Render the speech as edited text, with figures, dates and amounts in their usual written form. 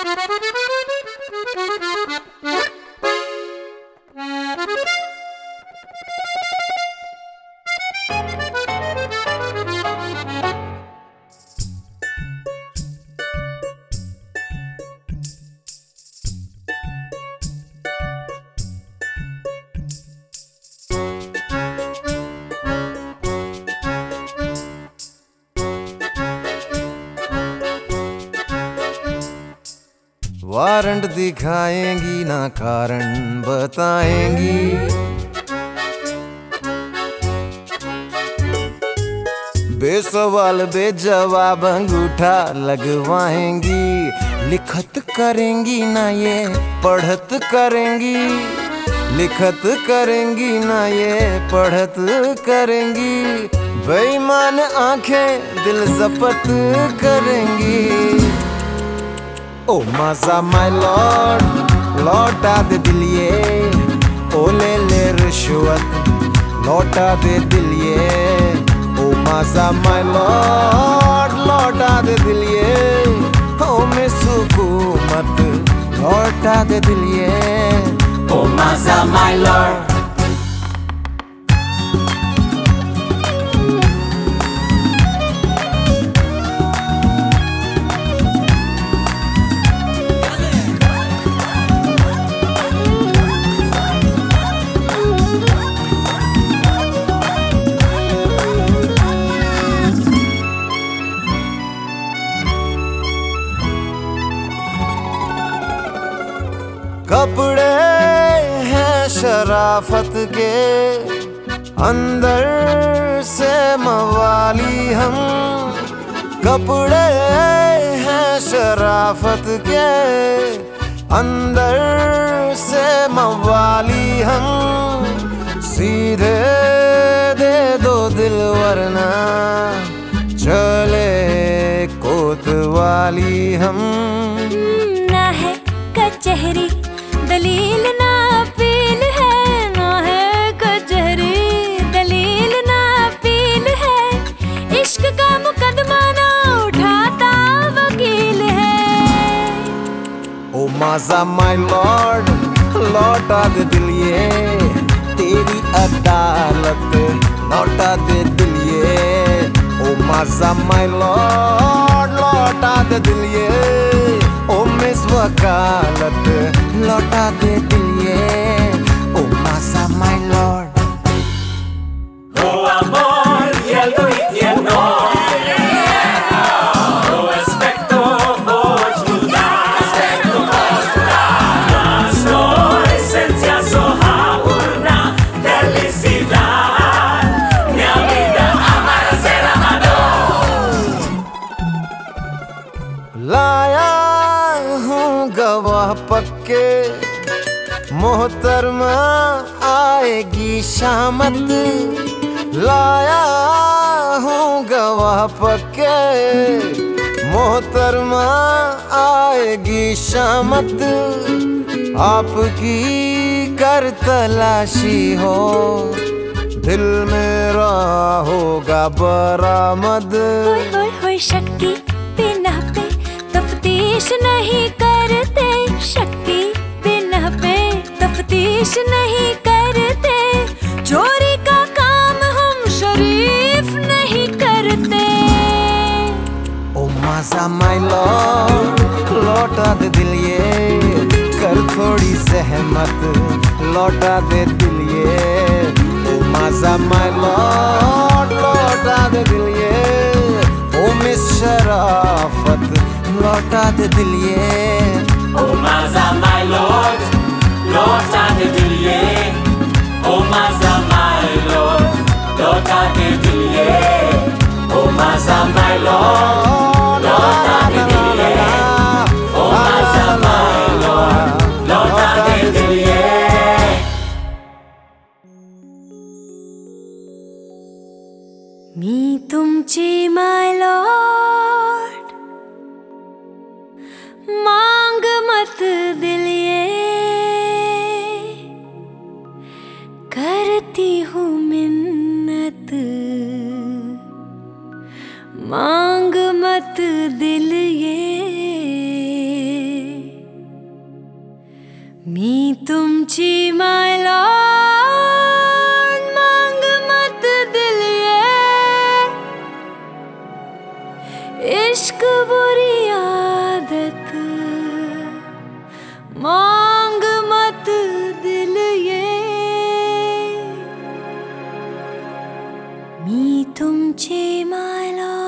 Warrant दिखाएंगी ना कारण बताएंगी, बेसवाल बेजवाब अंगूठा लगवाएंगी। लिखत करेंगी ना ये पढ़त करेंगी, लिखत करेंगी ना ये पढ़त करेंगी। बेईमान आंखें दिल जपत करेंगी। ओ मजा माय लॉर्ड, लौटा दे दिल ये, ओ ले रिश्वत लौटा दे दिल ये। ओ मजा माय लॉर्ड, लौटा दे दिल ये, ओ मिस हुकूमत लौटा दे दिल ये। ओ मजा माय लॉर्ड। कपड़े हैं शराफत के, अंदर से मवाली हम। कपड़े हैं शराफत के, अंदर से मवाली हम। सीधे दे दो दिल वरना चले कोतवाली हम। ना है कचहरी दलील ना अपील है, ना है कचहरी दलील ना अपील है। इश्क का मुकदमा ना उठाता वकील है। ओ मजा माय लॉर्ड, लौटा दे दिल ये, तेरी अदालत लौटा दे दिल ये। ओ मजा माय लॉर्ड, लौटा दे दिल ये, ओ मिस वकालत लौटा दे दिल ये। ओ मजा my lord. Oh amor, y algo y tierno, oh aspecto mas no esencia soja una felicidad, mi vida amar ser amado. लाया हूँ गवाह पक्के, मोहतरमा आएगी शामत। लाया हूँ गवाह पक्के, मोहतरमा आएगी शामत। आपकी कर तलाशी हो, दिल मेरा होगा बरामद। होय होय होय शक्ति बिना पे तफ्तीश नहीं करते, शक्ति बिना पे तफ्तीश नहीं करते। चोरी का काम हम शरीफ नहीं करते। ओ मजा माय लॉर्ड, लौटा दे दिल ये, कर थोड़ी सहमत लौटा दे दिल ये। ओ मजा माय लॉर्ड, लौटा दे दिल ये, ओ मिस शराफत लौटा दे दिल ये। Oh maza my lord, lorda de dilie. Oh maza my lord, lorda de dilie. Oh maza my lord, lorda de dilie. Oh maza my lord, lorda de dilie. मी तुमची my Lord, मांग मत दिल ये, करती हूँ मिन्नत। मांग मत दिल ये। तुमची माय लॉर्ड मांग मत दिल ये इश्क बुरी आदत मांग मत दिल ये मी तुमची माय लॉर्ड